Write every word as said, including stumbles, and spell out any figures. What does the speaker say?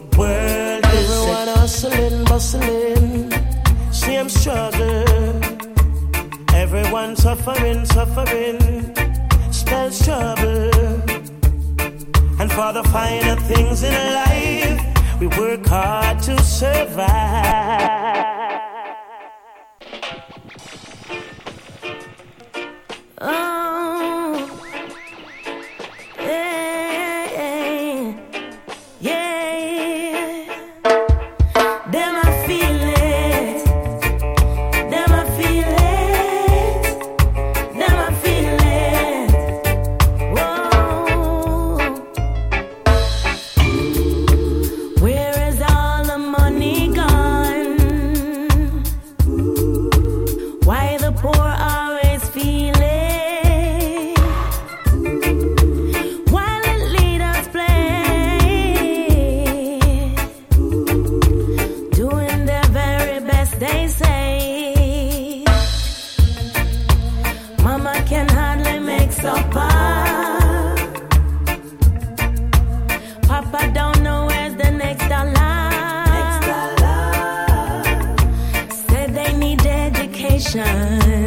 world is everyone hustling, bustling, same struggle. Everyone suffering, suffering, spells trouble. And for the finer things in life, we work hard to survive. Oh, yeah, yeah. Them I feel it. Them I feel it. Them I feel it. Whoa. Where is all the money gone? Why the poor always feel it? They say Mama can hardly make supper. Papa don't know where's the next dollar. Next dollar. Said they need education.